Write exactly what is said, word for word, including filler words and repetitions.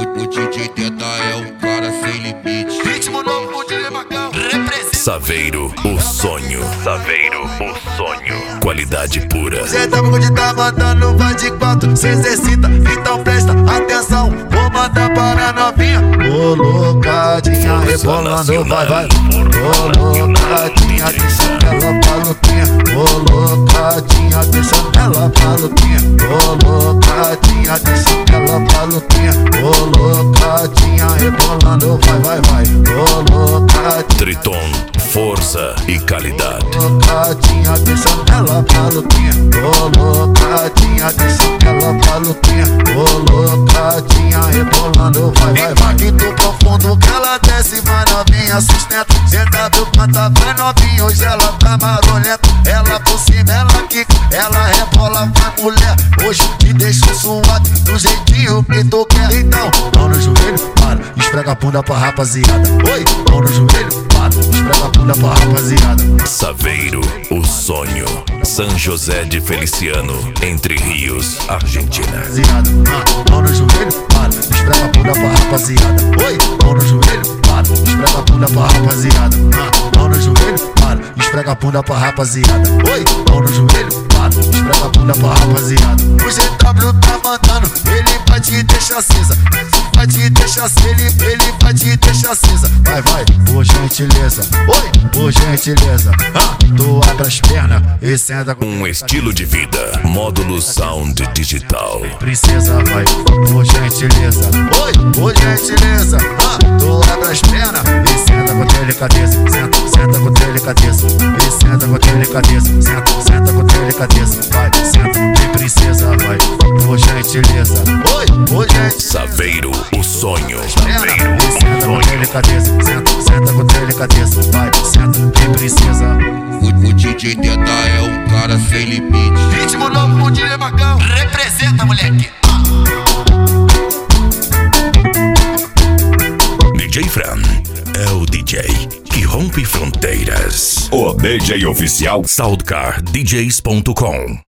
O, o D J Teta é um cara sem limite. Ritmo novo, o D J Macão. Representa. Saveiro, o sonho. Saveiro, o sonho. Qualidade pura. Cê tá onde tá mandando, vai de quatro, cê exercita, então presta atenção. Vou mandar para a novinha. Colocadinha, rebolando, vai, vai. Colocadinha, deixa ela maluquinha. Colocadinha, deixa ela maluquinha. Colocadinha, deixa ela maluquinha. Colocadinha, rebolando, vai, vai, vai. Colocadinha. Triton, força e qualidade. Colocadinha, deixa ela maluquinha. Colocadinha, deixa ela maluquinha. Colocadinha, rebolando, vai, vai, vai. Impacto profundo que ela desce, vai novinha, sustenta. Senta do canta, vai novinha, hoje ela tá marolenta. Ela por cima, ela quica, ela rebola, vai mulher. Hoje te deixo suado, do jeitinho que tu quer. Então, mão no joelho, para, esfrega a bunda pra rapaziada. Oi, mão no joelho, para, esfrega a bunda pra rapaziada. Saveiro, o sonho. São José de Feliciano, Entre Rios, Argentina. Rapaziada, ah, mão no joelho, para, esfrega a bunda pra rapaziada. Oi, mão no joelho, para, esfrega a bunda pra rapaziada. Ah, mão no joelho, para, esfrega a bunda pra rapaziada. Oi, mão no joelho, para, esfrega a bunda pra rapaziada. O G W tá mandando, ele vai te deixar cinza. Vai te deixar cinza, ele, ele vai te deixar cinza. Vai, vai, por gentileza. Oi, por gentileza. Ah, tu abre as pernas e senta com Um estilo de vida. Módulo Sound Digital. princesa, vai, por gentileza. Oi, por gentileza. Ah, tu abre as pernas e senta com delicadeza. Senta, senta com delicadeza. E senta com delicadeza. Senta, senta com delicadeza. Vai, senta, vem princesa, vai, por gentileza. Oi, por gentileza. Saveiro, o sonho. Perna, e senta com delicadeza. Senta, senta com delicadeza. Vai, senta, vem princesa. O, o D J Teta é um cara sem limite. Ritmo novo, o D J Macão. Representa, moleque. D J Fran é o D J que rompe fronteiras. O D J oficial Soundcar D Js ponto com.